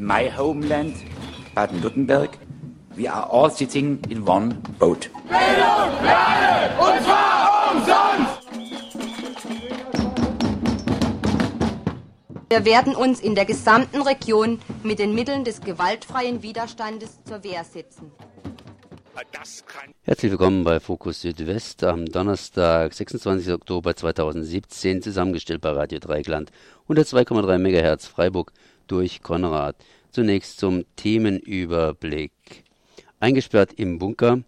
my homeland, Baden-Württemberg, we are all sitting in one boat. Bildung für alle, und zwar umsonst! Wir werden uns in der gesamten Region mit den Mitteln des gewaltfreien Widerstandes zur Wehr setzen. Herzlich willkommen bei Fokus Südwest am Donnerstag, 26. Oktober 2017, zusammengestellt bei Radio Dreieckland, 102,3 MHz Freiburg durch Konrad. Zunächst zum Themenüberblick. Eingesperrt im Bunker.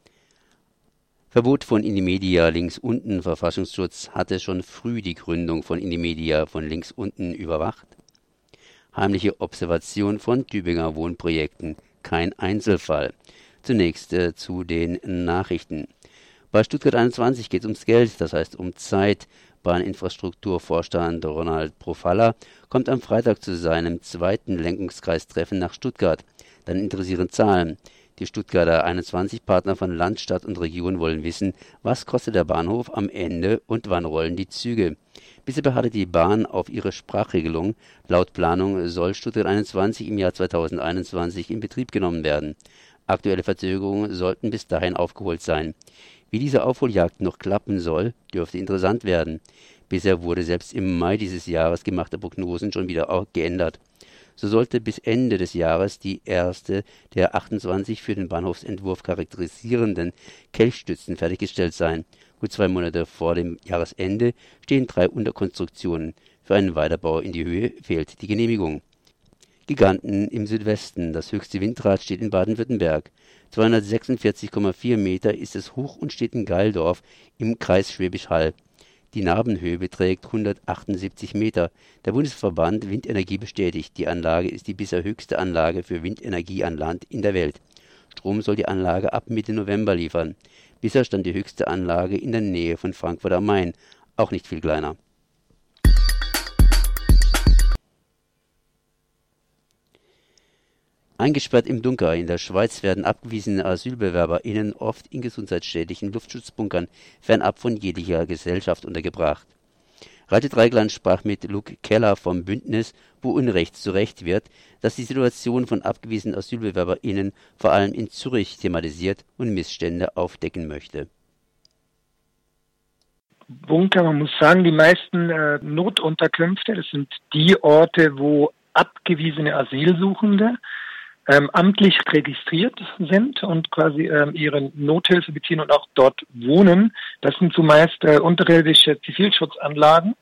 Verbot von Indymedia links unten. Verfassungsschutz hatte schon früh die Gründung von Indymedia von links unten überwacht. Heimliche Observation von Tübinger Wohnprojekten. Kein Einzelfall. Zunächst zu den Nachrichten. Bei Stuttgart 21 geht es ums Geld, das heißt um Zeit. Bahninfrastrukturvorstand Ronald Profalla kommt am Freitag zu seinem zweiten Lenkungskreistreffen nach Stuttgart. Dann interessieren Zahlen. Die Stuttgarter 21-Partner von Land, Stadt und Region wollen wissen, was kostet der Bahnhof am Ende und wann rollen die Züge. Bisher beharrte die Bahn auf ihre Sprachregelung. Laut Planung soll Stuttgart 21 im Jahr 2021 in Betrieb genommen werden. Aktuelle Verzögerungen sollten bis dahin aufgeholt sein. Wie diese Aufholjagd noch klappen soll, dürfte interessant werden. Bisher wurde selbst im Mai dieses Jahres gemachte Prognosen schon wieder auch geändert. So sollte bis Ende des Jahres die erste der 28 für den Bahnhofsentwurf charakterisierenden Kelchstützen fertiggestellt sein. Gut 2 Monate vor dem Jahresende stehen 3 Unterkonstruktionen. Für einen Weiterbau in die Höhe fehlt die Genehmigung. Giganten im Südwesten. Das höchste Windrad steht in Baden-Württemberg. 246,4 Meter ist es hoch und steht in Geildorf im Kreis Schwäbisch Hall. Die Nabenhöhe beträgt 178 Meter. Der Bundesverband Windenergie bestätigt, die Anlage ist die bisher höchste Anlage für Windenergie an Land in der Welt. Strom soll die Anlage ab Mitte November liefern. Bisher stand die höchste Anlage in der Nähe von Frankfurt am Main, auch nicht viel kleiner. Eingesperrt im Bunker. In der Schweiz werden abgewiesene AsylbewerberInnen oft in gesundheitsschädlichen Luftschutzbunkern fernab von jeglicher Gesellschaft untergebracht. Radio Dreieckland sprach mit Luke Keller vom Bündnis, wo Unrecht zu Recht wird, das die Situation von abgewiesenen AsylbewerberInnen vor allem in Zürich thematisiert und Missstände aufdecken möchte. Bunker, man muss sagen, die meisten Notunterkünfte, das sind die Orte, wo abgewiesene Asylsuchende amtlich registriert sind und quasi ihre Nothilfe beziehen und auch dort wohnen. Das sind zumeist unterirdische Zivilschutzanlagen,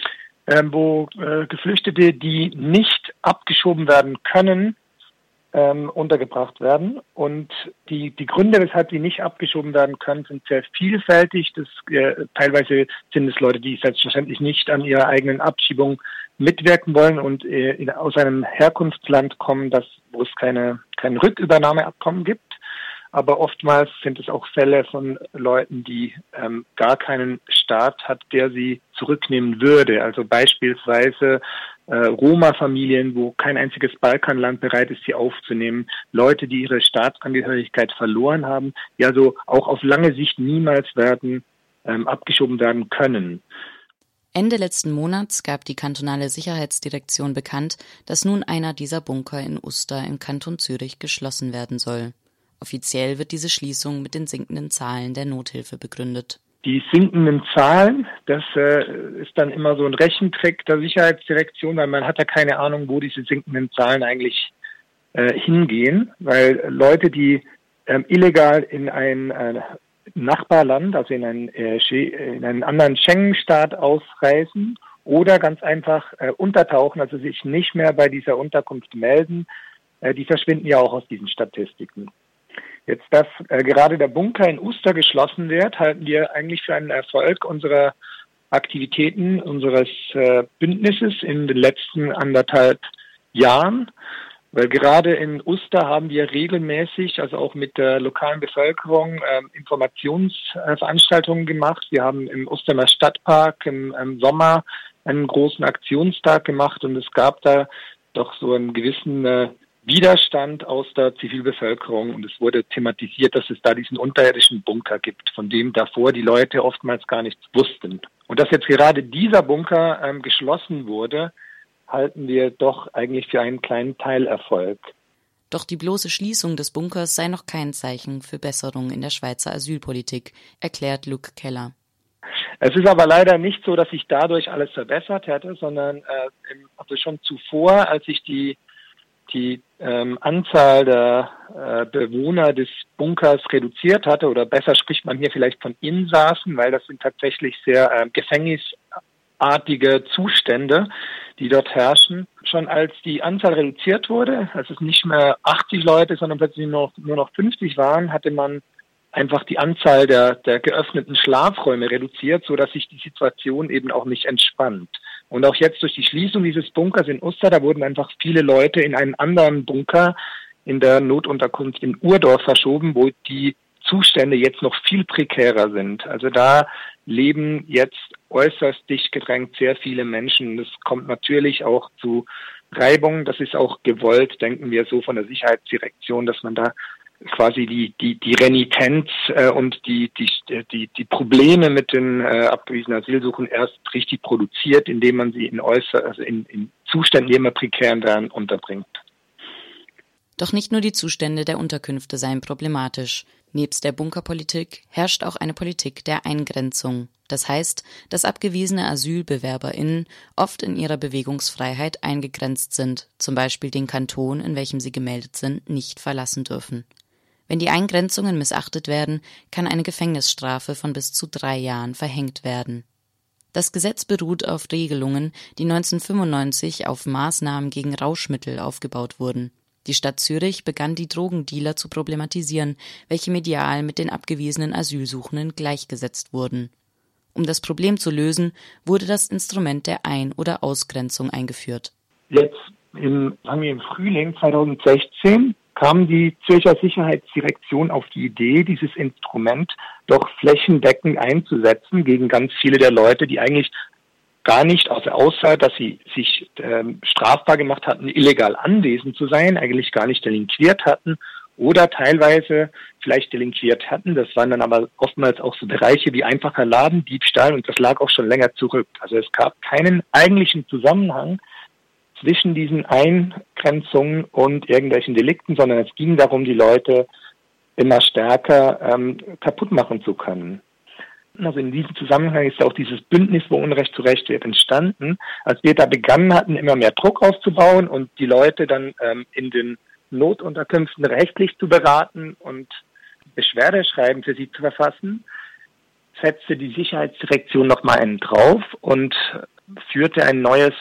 wo Geflüchtete, die nicht abgeschoben werden können, untergebracht werden. Und die Gründe, weshalb sie nicht abgeschoben werden können, sind sehr vielfältig. Teilweise sind es Leute, die selbstverständlich nicht an ihrer eigenen Abschiebung mitwirken wollen und aus einem Herkunftsland kommen, wo es kein Rückübernahmeabkommen gibt. Aber oftmals sind es auch Fälle von Leuten, die gar keinen Staat hat, der sie zurücknehmen würde. Also beispielsweise Roma-Familien, wo kein einziges Balkanland bereit ist, sie aufzunehmen. Leute, die ihre Staatsangehörigkeit verloren haben, die also auch auf lange Sicht niemals abgeschoben werden können. Ende letzten Monats gab die kantonale Sicherheitsdirektion bekannt, dass nun einer dieser Bunker in Uster im Kanton Zürich geschlossen werden soll. Offiziell wird diese Schließung mit den sinkenden Zahlen der Nothilfe begründet. Die sinkenden Zahlen, das ist dann immer so ein Rechentrick der Sicherheitsdirektion, weil man hat ja keine Ahnung, wo diese sinkenden Zahlen eigentlich hingehen, weil Leute, die illegal in ein Nachbarland, also in einen anderen Schengen-Staat ausreisen oder ganz einfach untertauchen, also sich nicht mehr bei dieser Unterkunft melden, die verschwinden ja auch aus diesen Statistiken. Jetzt, dass gerade der Bunker in Uster geschlossen wird, halten wir eigentlich für einen Erfolg unserer Aktivitäten, unseres Bündnisses in den letzten 1,5 Jahren. Weil gerade in Uster haben wir regelmäßig, also auch mit der lokalen Bevölkerung, Informationsveranstaltungen gemacht. Wir haben im Ustermer Stadtpark im Sommer einen großen Aktionstag gemacht und es gab da doch so einen gewissen Widerstand aus der Zivilbevölkerung und es wurde thematisiert, dass es da diesen unterirdischen Bunker gibt, von dem davor die Leute oftmals gar nichts wussten. Und dass jetzt gerade dieser Bunker geschlossen wurde, halten wir doch eigentlich für einen kleinen Teilerfolg. Doch die bloße Schließung des Bunkers sei noch kein Zeichen für Besserung in der Schweizer Asylpolitik, erklärt Luc Keller. Es ist aber leider nicht so, dass sich dadurch alles verbessert hätte, sondern also schon zuvor, als sich die Anzahl der Bewohner des Bunkers reduziert hatte, oder besser spricht man hier vielleicht von Insassen, weil das sind tatsächlich sehr gefängnisartige Zustände, die dort herrschen. Schon als die Anzahl reduziert wurde, als es nicht mehr 80 Leute, sondern plötzlich nur noch 50 waren, hatte man einfach die Anzahl der geöffneten Schlafräume reduziert, sodass sich die Situation eben auch nicht entspannt. Und auch jetzt durch die Schließung dieses Bunkers in Uster, da wurden einfach viele Leute in einen anderen Bunker in der Notunterkunft in Urdorf verschoben, wo die Zustände jetzt noch viel prekärer sind. Also da leben jetzt äußerst dicht gedrängt sehr viele Menschen. Das kommt natürlich auch zu Reibung. Das ist auch gewollt, denken wir so von der Sicherheitsdirektion, dass man da quasi die Renitenz und die Probleme mit den abgewiesenen Asylsuchenden erst richtig produziert, indem man sie in Zuständen, die immer prekären werden, unterbringt. Doch nicht nur die Zustände der Unterkünfte seien problematisch. Nebst der Bunkerpolitik herrscht auch eine Politik der Eingrenzung. Das heißt, dass abgewiesene AsylbewerberInnen oft in ihrer Bewegungsfreiheit eingegrenzt sind, zum Beispiel den Kanton, in welchem sie gemeldet sind, nicht verlassen dürfen. Wenn die Eingrenzungen missachtet werden, kann eine Gefängnisstrafe von bis zu 3 Jahren verhängt werden. Das Gesetz beruht auf Regelungen, die 1995 auf Maßnahmen gegen Rauschmittel aufgebaut wurden. Die Stadt Zürich begann, die Drogendealer zu problematisieren, welche medial mit den abgewiesenen Asylsuchenden gleichgesetzt wurden. Um das Problem zu lösen, wurde das Instrument der Ein- oder Ausgrenzung eingeführt. Jetzt im Frühling 2016 kam die Zürcher Sicherheitsdirektion auf die Idee, dieses Instrument doch flächendeckend einzusetzen gegen ganz viele der Leute, die eigentlich gar nicht, außer dass sie sich strafbar gemacht hatten, illegal anwesend zu sein, eigentlich gar nicht delinquiert hatten oder teilweise vielleicht delinquiert hatten. Das waren dann aber oftmals auch so Bereiche wie einfacher Ladendiebstahl und das lag auch schon länger zurück. Also es gab keinen eigentlichen Zusammenhang zwischen diesen Eingrenzungen und irgendwelchen Delikten, sondern es ging darum, die Leute immer stärker kaputt machen zu können. Also in diesem Zusammenhang ist auch dieses Bündnis, wo Unrecht zu Recht wird, entstanden. Als wir da begonnen hatten, immer mehr Druck aufzubauen und die Leute dann in den Notunterkünften rechtlich zu beraten und Beschwerdeschreiben für sie zu verfassen, setzte die Sicherheitsdirektion nochmal einen drauf und führte ein neues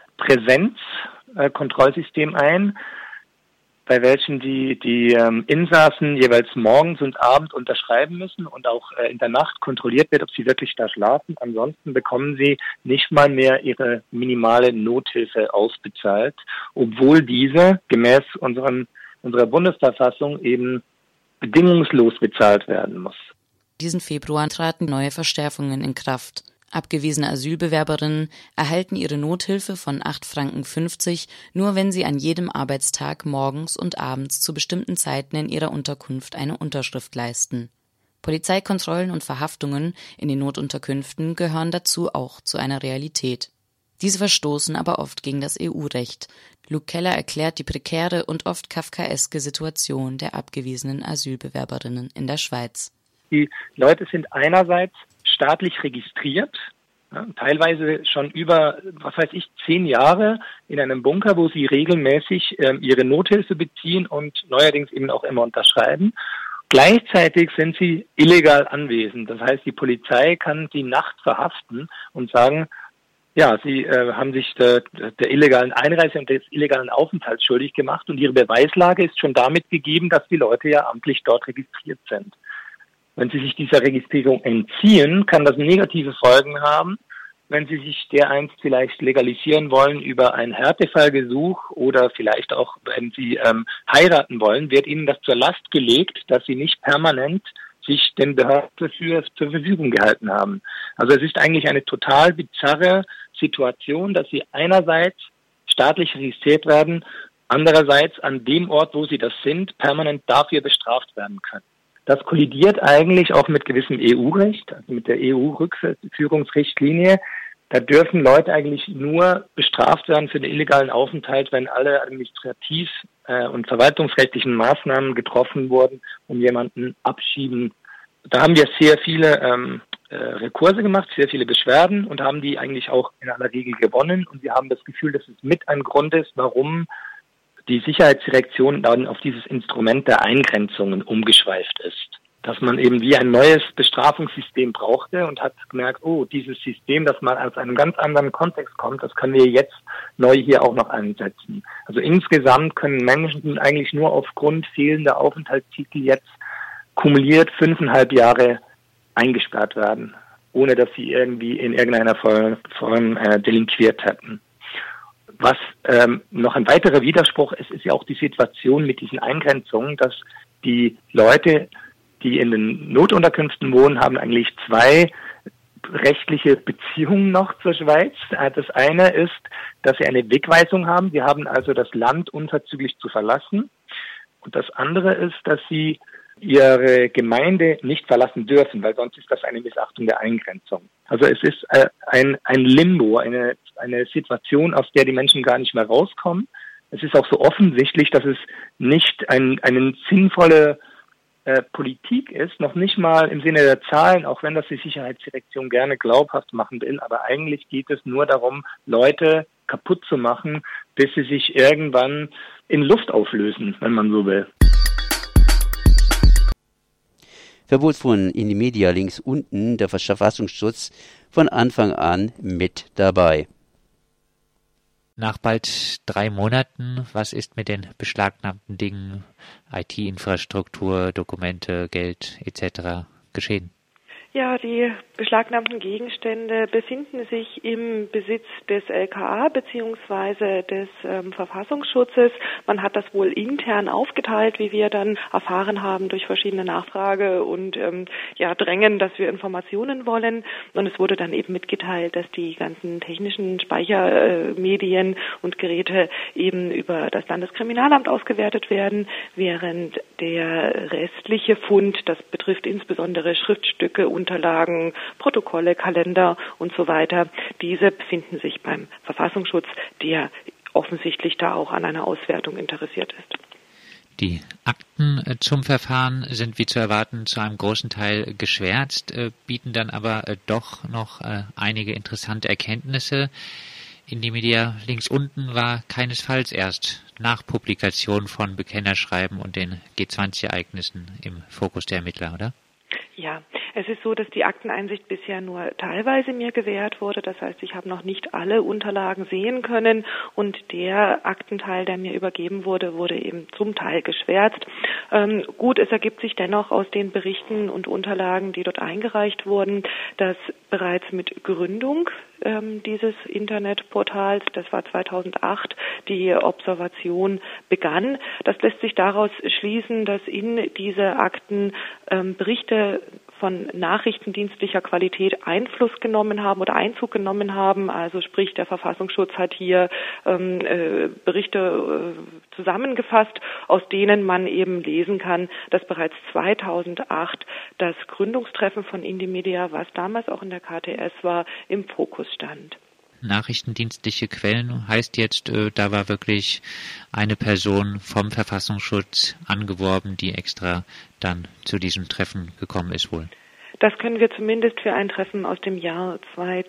Präsenzkontrollsystem ein, bei welchem die Insassen jeweils morgens und abends unterschreiben müssen und auch in der Nacht kontrolliert wird, ob sie wirklich da schlafen. Ansonsten bekommen sie nicht mal mehr ihre minimale Nothilfe ausbezahlt, obwohl diese gemäß unserer Bundesverfassung eben bedingungslos bezahlt werden muss. Diesen Februar traten neue Verschärfungen in Kraft. Abgewiesene Asylbewerberinnen erhalten ihre Nothilfe von 8,50 Franken nur, wenn sie an jedem Arbeitstag morgens und abends zu bestimmten Zeiten in ihrer Unterkunft eine Unterschrift leisten. Polizeikontrollen und Verhaftungen in den Notunterkünften gehören dazu auch zu einer Realität. Diese verstoßen aber oft gegen das EU-Recht. Luc Keller erklärt die prekäre und oft kafkaeske Situation der abgewiesenen Asylbewerberinnen in der Schweiz. Die Leute sind einerseits staatlich registriert, teilweise schon über, 10 Jahre in einem Bunker, wo sie regelmäßig ihre Nothilfe beziehen und neuerdings eben auch immer unterschreiben. Gleichzeitig sind sie illegal anwesend. Das heißt, die Polizei kann sie nachts verhaften und sagen, ja, sie haben sich der illegalen Einreise und des illegalen Aufenthalts schuldig gemacht und ihre Beweislage ist schon damit gegeben, dass die Leute ja amtlich dort registriert sind. Wenn sie sich dieser Registrierung entziehen, kann das negative Folgen haben. Wenn sie sich dereinst vielleicht legalisieren wollen über ein Härtefallgesuch oder vielleicht auch, wenn sie heiraten wollen, wird ihnen das zur Last gelegt, dass sie nicht permanent sich den Behörden zur Verfügung gehalten haben. Also es ist eigentlich eine total bizarre Situation, dass sie einerseits staatlich registriert werden, andererseits an dem Ort, wo sie das sind, permanent dafür bestraft werden können. Das kollidiert eigentlich auch mit gewissem EU-Recht, also mit der EU-Rückführungsrichtlinie, Da dürfen Leute eigentlich nur bestraft werden für den illegalen Aufenthalt, wenn alle administrativ und verwaltungsrechtlichen Maßnahmen getroffen wurden, um jemanden abschieben. Da haben wir sehr viele Rekurse gemacht, sehr viele Beschwerden und haben die eigentlich auch in aller Regel gewonnen. Und wir haben das Gefühl, dass es mit ein Grund ist, warum die Sicherheitsdirektion dann auf dieses Instrument der Eingrenzungen umgeschweift ist. Dass man eben wie ein neues Bestrafungssystem brauchte und hat gemerkt, dieses System, das mal aus einem ganz anderen Kontext kommt, das können wir jetzt neu hier auch noch einsetzen. Also insgesamt können Menschen eigentlich nur aufgrund fehlender Aufenthaltstitel jetzt kumuliert 5,5 Jahre eingesperrt werden, ohne dass sie irgendwie in irgendeiner Form delinquiert hätten. Was noch ein weiterer Widerspruch ist, ist ja auch die Situation mit diesen Eingrenzungen, dass die Leute, die in den Notunterkünften wohnen, haben eigentlich 2 rechtliche Beziehungen noch zur Schweiz. Das eine ist, dass sie eine Wegweisung haben. Sie haben also das Land unverzüglich zu verlassen. Und das andere ist, dass sie ihre Gemeinde nicht verlassen dürfen, weil sonst ist das eine Missachtung der Eingrenzung. Also es ist ein Limbo, eine Situation, aus der die Menschen gar nicht mehr rauskommen. Es ist auch so offensichtlich, dass es nicht eine sinnvolle Politik ist, noch nicht mal im Sinne der Zahlen, auch wenn das die Sicherheitsdirektion gerne glaubhaft machen will, aber eigentlich geht es nur darum, Leute kaputt zu machen, bis sie sich irgendwann in Luft auflösen, wenn man so will. Verbot von Indymedia links unten, der Verfassungsschutz von Anfang an mit dabei. Nach bald 3 Monaten, was ist mit den beschlagnahmten Dingen, IT-Infrastruktur, Dokumente, Geld etc. geschehen? Ja, die beschlagnahmten Gegenstände befinden sich im Besitz des LKA bzw. des Verfassungsschutzes. Man hat das wohl intern aufgeteilt, wie wir dann erfahren haben durch verschiedene Nachfrage und Drängen, dass wir Informationen wollen. Und es wurde dann eben mitgeteilt, dass die ganzen technischen Speichermedien und Geräte eben über das Landeskriminalamt ausgewertet werden, während der restliche Fund, das betrifft insbesondere Schriftstücke, Unterlagen, Protokolle, Kalender und so weiter. Diese befinden sich beim Verfassungsschutz, der offensichtlich da auch an einer Auswertung interessiert ist. Die Akten zum Verfahren sind wie zu erwarten zu einem großen Teil geschwärzt, bieten dann aber doch noch einige interessante Erkenntnisse. Indymedia links unten war keinesfalls erst nach Publikation von Bekennerschreiben und den G20-Ereignissen im Fokus der Ermittler, oder? Ja, es ist so, dass die Akteneinsicht bisher nur teilweise mir gewährt wurde. Das heißt, ich habe noch nicht alle Unterlagen sehen können und der Aktenteil, der mir übergeben wurde, wurde eben zum Teil geschwärzt. Gut, es ergibt sich dennoch aus den Berichten und Unterlagen, die dort eingereicht wurden, dass bereits mit Gründung dieses Internetportals, das war 2008, die Observation begann. Das lässt sich daraus schließen, dass in diese Akten Berichte von nachrichtendienstlicher Qualität Einfluss genommen haben oder Einzug genommen haben. Also sprich, der Verfassungsschutz hat hier Berichte zusammengefasst, aus denen man eben lesen kann, dass bereits 2008 das Gründungstreffen von Indymedia, was damals auch in der KTS war, im Fokus stand. Nachrichtendienstliche Quellen heißt jetzt, da war wirklich eine Person vom Verfassungsschutz angeworben, die extra dann zu diesem Treffen gekommen ist wohl. Das können wir zumindest für ein Treffen aus dem Jahr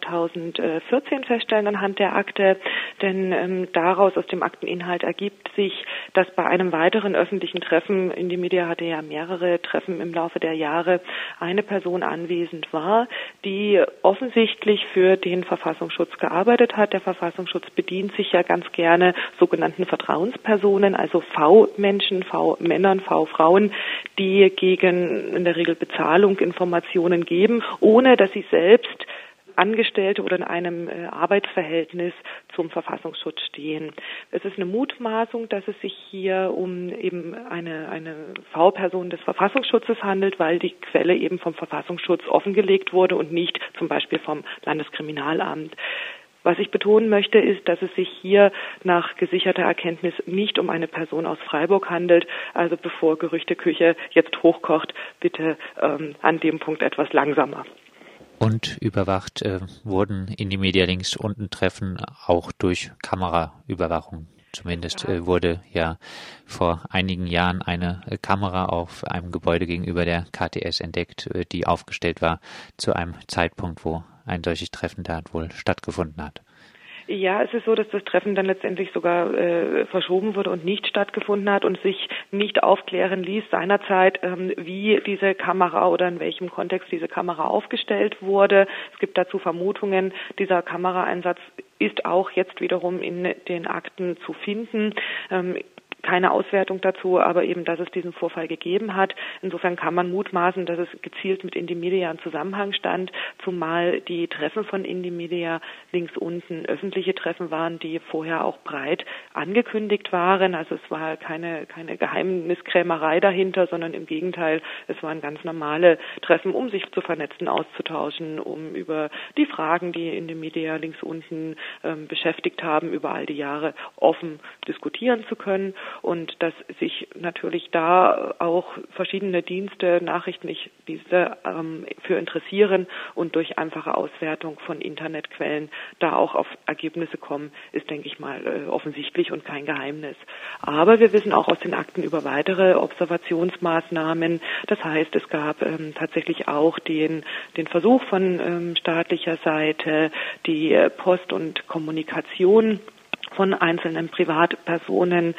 2014 feststellen anhand der Akte, denn daraus, aus dem Akteninhalt ergibt sich, dass bei einem weiteren öffentlichen Treffen, Indymedia hatte ja mehrere Treffen im Laufe der Jahre, eine Person anwesend war, die offensichtlich für den Verfassungsschutz gearbeitet hat. Der Verfassungsschutz bedient sich ja ganz gerne sogenannten Vertrauenspersonen, also V-Menschen, V-Männern, V-Frauen, die gegen in der Regel Bezahlung Informationen geben, ohne dass sie selbst Angestellte oder in einem Arbeitsverhältnis zum Verfassungsschutz stehen. Es ist eine Mutmaßung, dass es sich hier um eben eine V-Person des Verfassungsschutzes handelt, weil die Quelle eben vom Verfassungsschutz offengelegt wurde und nicht zum Beispiel vom Landeskriminalamt. Was ich betonen möchte, ist, dass es sich hier nach gesicherter Erkenntnis nicht um eine Person aus Freiburg handelt. Also bevor Gerüchteküche jetzt hochkocht, bitte an dem Punkt etwas langsamer. Und überwacht wurden Indymedia Links unten Treffen auch durch Kameraüberwachung. Zumindest wurde ja vor einigen Jahren eine Kamera auf einem Gebäude gegenüber der KTS entdeckt, die aufgestellt war zu einem Zeitpunkt, wo ein solches Treffen da wohl stattgefunden hat. Ja, es ist so, dass das Treffen dann letztendlich sogar verschoben wurde und nicht stattgefunden hat und sich nicht aufklären ließ seinerzeit, wie diese Kamera oder in welchem Kontext diese Kamera aufgestellt wurde. Es gibt dazu Vermutungen. Dieser Kameraeinsatz ist auch jetzt wiederum in den Akten zu finden. Keine Auswertung dazu, aber eben, dass es diesen Vorfall gegeben hat. Insofern kann man mutmaßen, dass es gezielt mit Indymedia in Zusammenhang stand, zumal die Treffen von Indymedia links unten öffentliche Treffen waren, die vorher auch breit angekündigt waren. Also es war keine Geheimniskrämerei dahinter, sondern im Gegenteil, es waren ganz normale Treffen, um sich zu vernetzen, auszutauschen, um über die Fragen, die Indymedia links unten beschäftigt haben, über all die Jahre offen diskutieren zu können. Und dass sich natürlich da auch verschiedene Dienste, Nachrichtendienste für interessieren und durch einfache Auswertung von Internetquellen da auch auf Ergebnisse kommen, ist, denke ich mal, offensichtlich und kein Geheimnis. Aber wir wissen auch aus den Akten über weitere Observationsmaßnahmen. Das heißt, es gab tatsächlich auch den Versuch von staatlicher Seite, die Post und Kommunikation von einzelnen Privatpersonen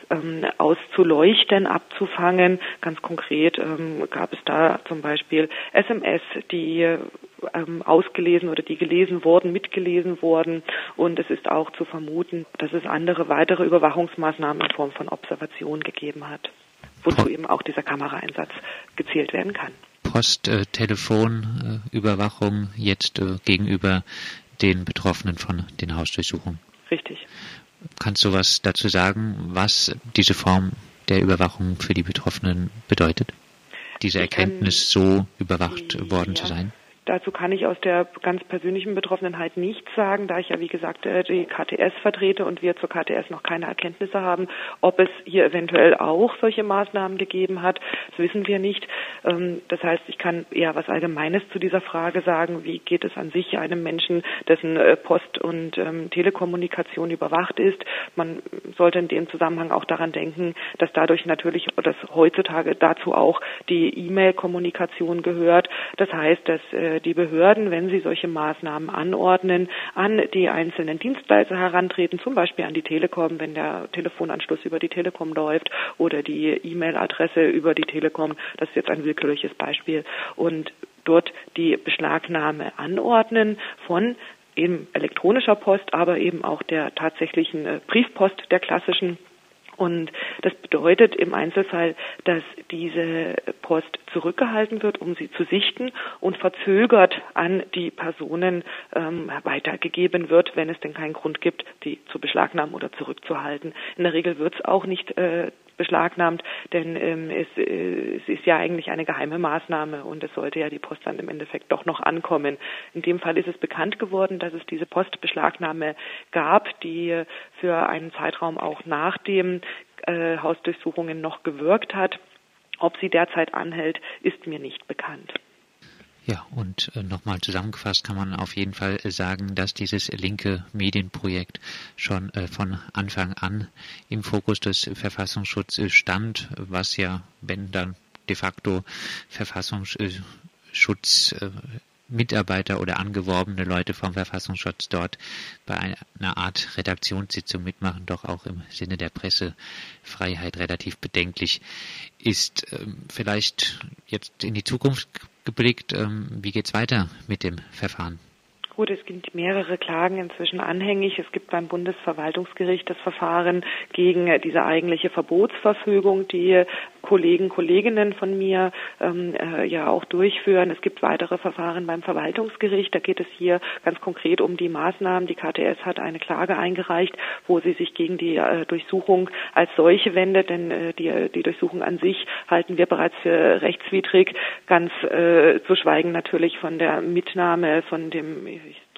auszuleuchten, abzufangen. Ganz konkret gab es da zum Beispiel SMS, die ausgelesen oder die gelesen wurden, mitgelesen wurden. Und es ist auch zu vermuten, dass es weitere Überwachungsmaßnahmen in Form von Observation gegeben hat, wozu eben auch dieser Kameraeinsatz gezählt werden kann. Post, Telefon, Überwachung jetzt gegenüber den Betroffenen von den Hausdurchsuchungen. Richtig. Kannst du was dazu sagen, was diese Form der Überwachung für die Betroffenen bedeutet? Diese Erkenntnis, so überwacht worden zu sein? Dazu kann ich aus der ganz persönlichen Betroffenheit nichts sagen, da ich ja, wie gesagt, die KTS vertrete und wir zur KTS noch keine Erkenntnisse haben. Ob es hier eventuell auch solche Maßnahmen gegeben hat, das wissen wir nicht. Das heißt, ich kann eher was Allgemeines zu dieser Frage sagen. Wie geht es an sich einem Menschen, dessen Post- und Telekommunikation überwacht ist? Man sollte in dem Zusammenhang auch daran denken, dass dadurch natürlich, dass heutzutage dazu auch die E-Mail-Kommunikation gehört. Das heißt, dass die Behörden, wenn sie solche Maßnahmen anordnen, an die einzelnen Dienstleister herantreten, zum Beispiel an die Telekom, wenn der Telefonanschluss über die Telekom läuft oder die E-Mail-Adresse über die Telekom. Das ist jetzt ein willkürliches Beispiel. Und dort die Beschlagnahme anordnen von eben elektronischer Post, aber eben auch der tatsächlichen Briefpost, der klassischen. Und das bedeutet im Einzelfall, dass diese Post zurückgehalten wird, um sie zu sichten und verzögert an die Personen weitergegeben wird, wenn es denn keinen Grund gibt, die zu beschlagnahmen oder zurückzuhalten. In der Regel wird es auch nicht beschlagnahmt, denn es ist ja eigentlich eine geheime Maßnahme und es sollte ja die Post dann im Endeffekt doch noch ankommen. In dem Fall ist es bekannt geworden, dass es diese Postbeschlagnahme gab, die für einen Zeitraum auch nach dem Hausdurchsuchungen noch gewirkt hat. Ob sie derzeit anhält, ist mir nicht bekannt. Ja, und nochmal zusammengefasst kann man auf jeden Fall sagen, dass dieses linke Medienprojekt schon von Anfang an im Fokus des Verfassungsschutzes stand, was ja, wenn dann de facto Verfassungsschutz Mitarbeiter oder angeworbene Leute vom Verfassungsschutz dort bei einer Art Redaktionssitzung mitmachen, doch auch im Sinne der Pressefreiheit relativ bedenklich ist. Vielleicht jetzt in die Zukunft geblickt, wie geht's weiter mit dem Verfahren? Gut, es gibt mehrere Klagen inzwischen anhängig. Es gibt beim Bundesverwaltungsgericht das Verfahren gegen diese eigentliche Verbotsverfügung, die Kolleginnen von mir ja auch durchführen. Es gibt weitere Verfahren beim Verwaltungsgericht. Da geht es hier ganz konkret um die Maßnahmen. Die KTS hat eine Klage eingereicht, wo sie sich gegen die Durchsuchung als solche wendet, denn die Durchsuchung an sich halten wir bereits für rechtswidrig, ganz zu schweigen natürlich von der Mitnahme, von dem, ich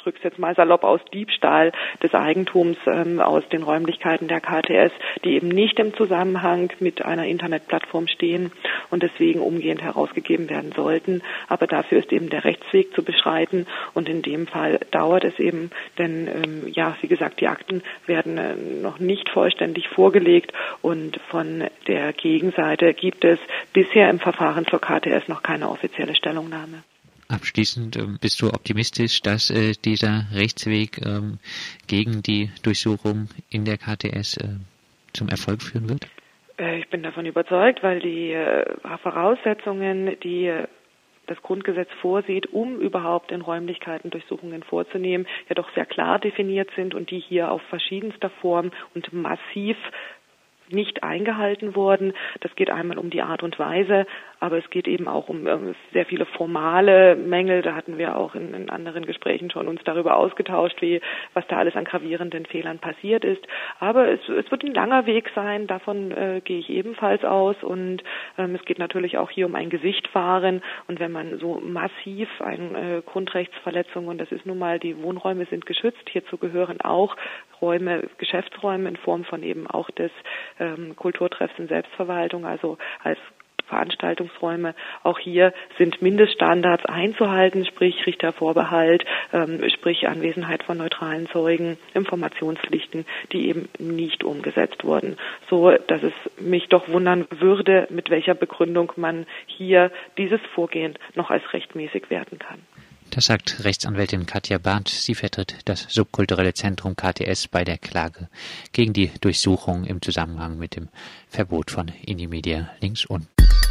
drücke es jetzt mal salopp aus, Diebstahl des Eigentums aus den Räumlichkeiten der KTS, die eben nicht im Zusammenhang mit einer Internetplattform stehen und deswegen umgehend herausgegeben werden sollten. Aber dafür ist eben der Rechtsweg zu beschreiten und in dem Fall dauert es eben, denn wie gesagt, die Akten werden noch nicht vollständig vorgelegt und von der Gegenseite gibt es bisher im Verfahren zur KTS noch keine offizielle Stellungnahme. Abschließend, bist du optimistisch, dass dieser Rechtsweg gegen die Durchsuchung in der KTS zum Erfolg führen wird? Ich bin davon überzeugt, weil die Voraussetzungen, die das Grundgesetz vorsieht, um überhaupt in Räumlichkeiten Durchsuchungen vorzunehmen, ja doch sehr klar definiert sind und die hier auf verschiedenster Form und massiv nicht eingehalten wurden. Das geht einmal um die Art und Weise, aber es geht eben auch um sehr viele formale Mängel. Da hatten wir auch in anderen Gesprächen schon uns darüber ausgetauscht, was da alles an gravierenden Fehlern passiert ist. Aber es wird ein langer Weg sein, davon gehe ich ebenfalls aus. Und es geht natürlich auch hier um ein Gesichtwahren. Und wenn man so massiv eine Grundrechtsverletzung, und das ist nun mal, die Wohnräume sind geschützt, hierzu gehören auch Räume, Geschäftsräume in Form von eben auch des Kulturtreffs in Selbstverwaltung, also als Veranstaltungsräume. Auch hier sind Mindeststandards einzuhalten, sprich Richtervorbehalt, sprich Anwesenheit von neutralen Zeugen, Informationspflichten, die eben nicht umgesetzt wurden. So, dass es mich doch wundern würde, mit welcher Begründung man hier dieses Vorgehen noch als rechtmäßig werten kann. Das sagt Rechtsanwältin Katja Barth. Sie vertritt das Subkulturelle Zentrum KTS bei der Klage gegen die Durchsuchung im Zusammenhang mit dem Verbot von Indimedia links unten.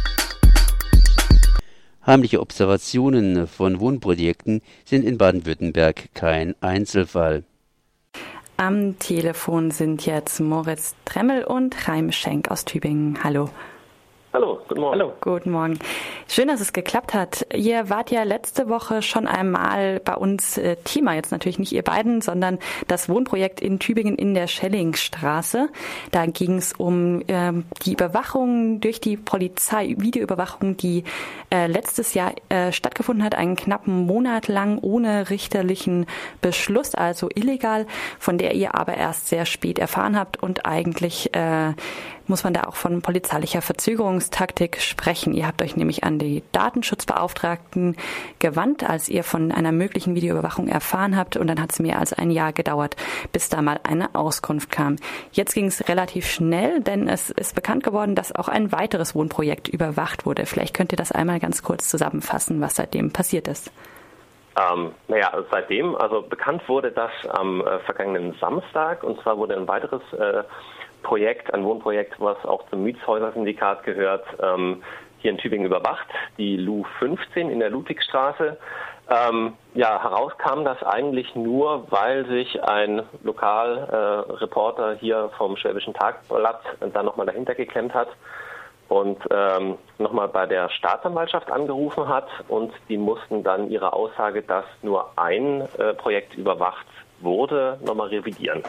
Heimliche Observationen von Wohnprojekten sind in Baden-Württemberg kein Einzelfall. Am Telefon sind jetzt Moritz Tremmel und Chaim Schenk aus Tübingen. Hallo. Hallo, guten Morgen. Hallo. Guten Morgen. Schön, dass es geklappt hat. Ihr wart ja letzte Woche schon einmal bei uns Thema, jetzt natürlich nicht ihr beiden, sondern das Wohnprojekt in Tübingen in der Schellingstraße. Da ging es um die Überwachung durch die Polizei, Videoüberwachung, die letztes Jahr stattgefunden hat, einen knappen Monat lang ohne richterlichen Beschluss, also illegal, von der ihr aber erst sehr spät erfahren habt und eigentlich muss man da auch von polizeilicher Verzögerungstaktik sprechen. Ihr habt euch nämlich an die Datenschutzbeauftragten gewandt, als ihr von einer möglichen Videoüberwachung erfahren habt, und dann hat es mehr als ein Jahr gedauert, bis da mal eine Auskunft kam. Jetzt ging es relativ schnell, denn es ist bekannt geworden, dass auch ein weiteres Wohnprojekt überwacht wurde. Vielleicht könnt ihr das einmal ganz kurz zusammenfassen, was seitdem passiert ist. Seitdem, also bekannt wurde das am vergangenen Samstag, und zwar wurde ein weiteres ein Wohnprojekt, was auch zum Mietshäuser-Syndikat gehört, hier in Tübingen überwacht, die LU 15 in der Ludwigstraße. Heraus kam das eigentlich nur, weil sich ein Lokalreporter hier vom Schwäbischen Tagblatt dann nochmal dahinter geklemmt hat und nochmal bei der Staatsanwaltschaft angerufen hat, und die mussten dann ihre Aussage, dass nur ein Projekt überwacht wurde, nochmal revidieren.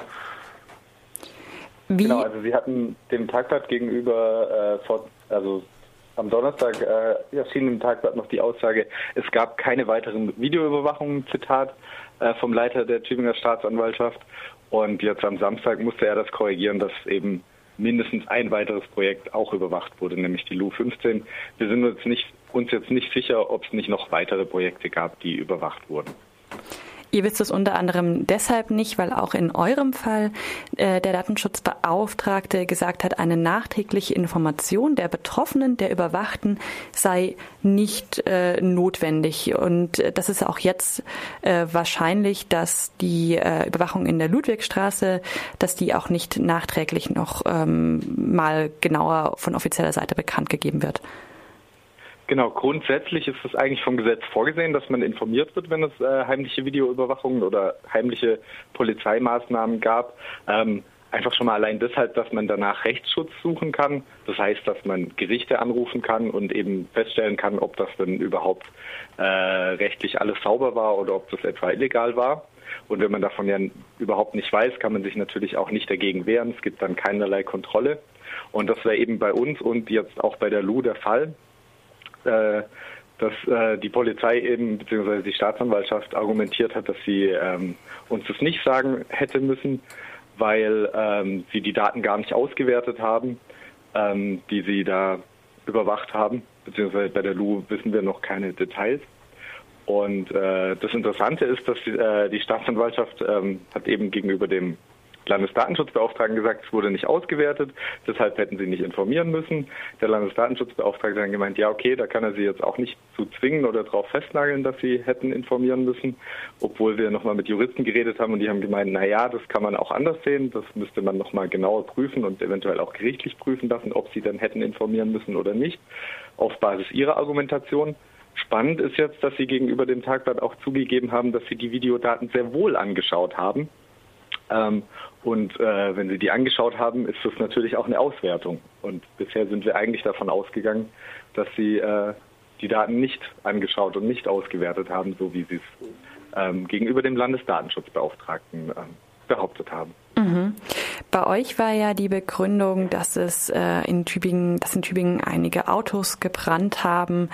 Wie? Genau, also Sie hatten dem Tagblatt gegenüber, am Donnerstag erschien im Tagblatt noch die Aussage, es gab keine weiteren Videoüberwachungen, Zitat, vom Leiter der Tübinger Staatsanwaltschaft. Und jetzt am Samstag musste er das korrigieren, dass eben mindestens ein weiteres Projekt auch überwacht wurde, nämlich die LU 15. Wir sind uns jetzt nicht sicher, ob es nicht noch weitere Projekte gab, die überwacht wurden. Ihr wisst es unter anderem deshalb nicht, weil auch in eurem Fall der Datenschutzbeauftragte gesagt hat, eine nachträgliche Information der Betroffenen, der Überwachten, sei nicht notwendig. Und das ist auch jetzt wahrscheinlich, dass die Überwachung in der Ludwigstraße, dass die auch nicht nachträglich noch mal genauer von offizieller Seite bekannt gegeben wird. Genau, grundsätzlich ist es eigentlich vom Gesetz vorgesehen, dass man informiert wird, wenn es heimliche Videoüberwachungen oder heimliche Polizeimaßnahmen gab. Einfach schon mal allein deshalb, dass man danach Rechtsschutz suchen kann. Das heißt, dass man Gerichte anrufen kann und eben feststellen kann, ob das denn überhaupt rechtlich alles sauber war oder ob das etwa illegal war. Und wenn man davon ja überhaupt nicht weiß, kann man sich natürlich auch nicht dagegen wehren. Es gibt dann keinerlei Kontrolle. Und das wäre eben bei uns und jetzt auch bei der LU der Fall. dass die Polizei eben bzw. die Staatsanwaltschaft argumentiert hat, dass sie uns das nicht sagen hätte müssen, weil sie die Daten gar nicht ausgewertet haben, die sie da überwacht haben, beziehungsweise bei der LU wissen wir noch keine Details. Und das Interessante ist, dass die Staatsanwaltschaft hat eben gegenüber dem Landesdatenschutzbeauftragten gesagt, es wurde nicht ausgewertet, deshalb hätten sie nicht informieren müssen. Der Landesdatenschutzbeauftragte hat dann gemeint, ja okay, da kann er sie jetzt auch nicht zu zwingen oder darauf festnageln, dass sie hätten informieren müssen, obwohl wir nochmal mit Juristen geredet haben und die haben gemeint, naja, das kann man auch anders sehen, das müsste man nochmal genauer prüfen und eventuell auch gerichtlich prüfen lassen, ob sie dann hätten informieren müssen oder nicht, auf Basis ihrer Argumentation. Spannend ist jetzt, dass sie gegenüber dem Tagblatt auch zugegeben haben, dass sie die Videodaten sehr wohl angeschaut haben. Und wenn sie die angeschaut haben, ist das natürlich auch eine Auswertung. Und bisher sind wir eigentlich davon ausgegangen, dass sie die Daten nicht angeschaut und nicht ausgewertet haben, so wie sie es gegenüber dem Landesdatenschutzbeauftragten behauptet haben. Mhm. Bei euch war ja die Begründung, dass in Tübingen einige Autos gebrannt haben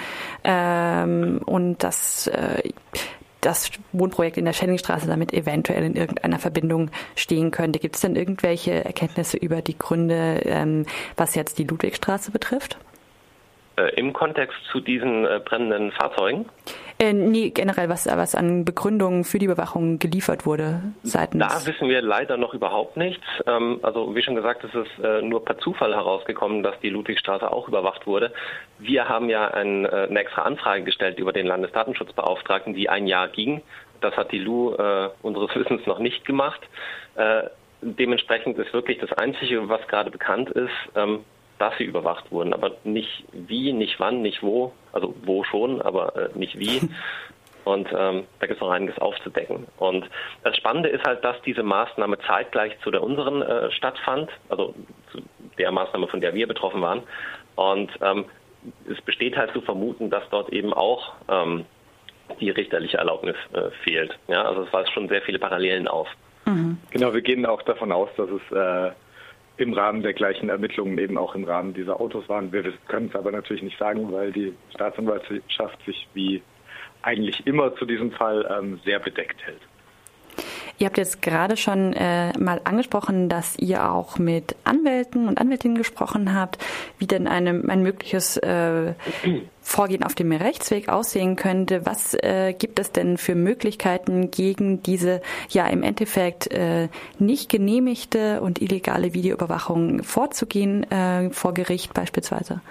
und dass das Wohnprojekt in der Schellingstraße damit eventuell in irgendeiner Verbindung stehen könnte. Gibt es denn irgendwelche Erkenntnisse über die Gründe, was jetzt die Ludwigstraße betrifft? Im Kontext zu diesen brennenden Fahrzeugen? Nee, generell, was an Begründungen für die Überwachung geliefert wurde seitens. Da wissen wir leider noch überhaupt nichts. Also wie schon gesagt, es ist nur per Zufall herausgekommen, dass die Ludwigstraße auch überwacht wurde. Wir haben ja eine extra Anfrage gestellt über den Landesdatenschutzbeauftragten, die ein Jahr ging. Das hat die LU unseres Wissens noch nicht gemacht. Dementsprechend ist wirklich das Einzige, was gerade bekannt ist, dass sie überwacht wurden, aber nicht wie, nicht wann, nicht wo, also wo schon, aber nicht wie. Und da gibt es noch einiges aufzudecken. Und das Spannende ist halt, dass diese Maßnahme zeitgleich zu der unseren stattfand, also zu der Maßnahme, von der wir betroffen waren. Und es besteht halt zu vermuten, dass dort eben auch die richterliche Erlaubnis fehlt. Ja, also es weist schon sehr viele Parallelen auf. Mhm. Genau, wir gehen auch davon aus, dass es im Rahmen der gleichen Ermittlungen eben auch im Rahmen dieser Autos waren. Wir können es aber natürlich nicht sagen, weil die Staatsanwaltschaft sich wie eigentlich immer zu diesem Fall sehr bedeckt hält. Ihr habt jetzt gerade schon mal angesprochen, dass ihr auch mit Anwälten und Anwältinnen gesprochen habt, wie denn ein mögliches Vorgehen auf dem Rechtsweg aussehen könnte. Was gibt es denn für Möglichkeiten, gegen diese ja im Endeffekt nicht genehmigte und illegale Videoüberwachung vorzugehen, vor Gericht beispielsweise?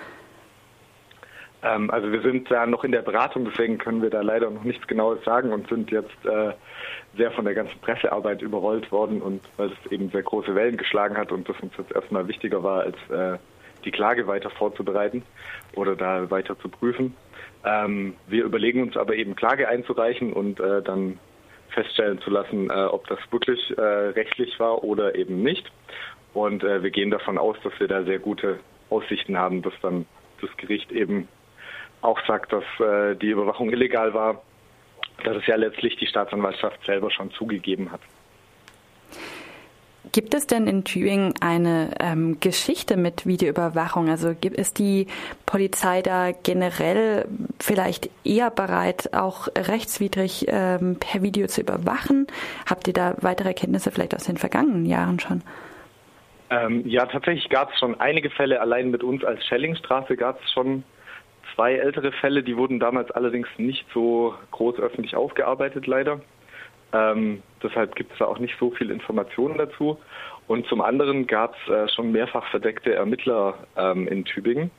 Also wir sind da noch in der Beratung, deswegen können wir da leider noch nichts Genaues sagen und sind jetzt sehr von der ganzen Pressearbeit überrollt worden und weil es eben sehr große Wellen geschlagen hat und das uns jetzt erstmal wichtiger war, als die Klage weiter vorzubereiten oder da weiter zu prüfen. Wir überlegen uns aber eben Klage einzureichen und dann feststellen zu lassen, ob das wirklich rechtlich war oder eben nicht. Und wir gehen davon aus, dass wir da sehr gute Aussichten haben, dass dann das Gericht eben auch sagt, dass die Überwachung illegal war, dass es ja letztlich die Staatsanwaltschaft selber schon zugegeben hat. Gibt es denn in Tübingen eine Geschichte mit Videoüberwachung? Also ist die Polizei da generell vielleicht eher bereit, auch rechtswidrig per Video zu überwachen? Habt ihr da weitere Erkenntnisse vielleicht aus den vergangenen Jahren schon? Ja, tatsächlich gab es schon einige Fälle. Allein mit uns als Schellingstraße gab es schon 2 ältere Fälle. Die wurden damals allerdings nicht so groß öffentlich aufgearbeitet, leider. Deshalb gibt es da auch nicht so viel Informationen dazu. Und zum anderen gab es schon mehrfach verdeckte Ermittler in Tübingen.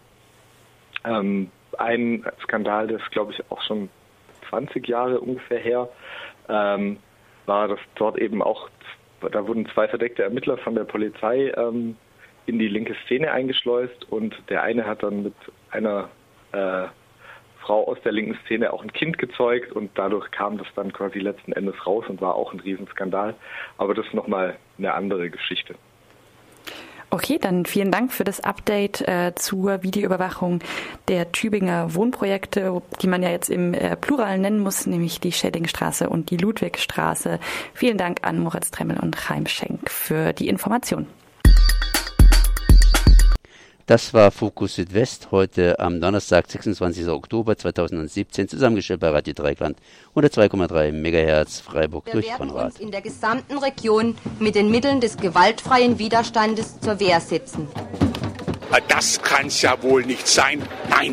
Ein Skandal, das glaube ich auch schon 20 Jahre ungefähr her, war, dass dort eben auch, da wurden 2 verdeckte Ermittler von der Polizei in die linke Szene eingeschleust und der eine hat dann mit einer Frau aus der linken Szene auch ein Kind gezeugt und dadurch kam das dann quasi letzten Endes raus und war auch ein Riesenskandal. Aber das ist nochmal eine andere Geschichte. Okay, dann vielen Dank für das Update zur Videoüberwachung der Tübinger Wohnprojekte, die man ja jetzt im Plural nennen muss, nämlich die Schellingstraße und die Ludwigstraße. Vielen Dank an Moritz Tremmel und Chaim Schenk für die Information. Das war Fokus Südwest, heute am Donnerstag, 26. Oktober 2017, zusammengestellt bei Radio Dreieckland, 102,3 MHz Freiburg durch Konrad. Wir werden uns in der gesamten Region mit den Mitteln des gewaltfreien Widerstandes zur Wehr setzen. Das kann's ja wohl nicht sein. Nein.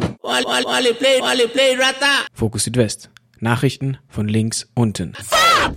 Fokus Südwest. Nachrichten von links unten.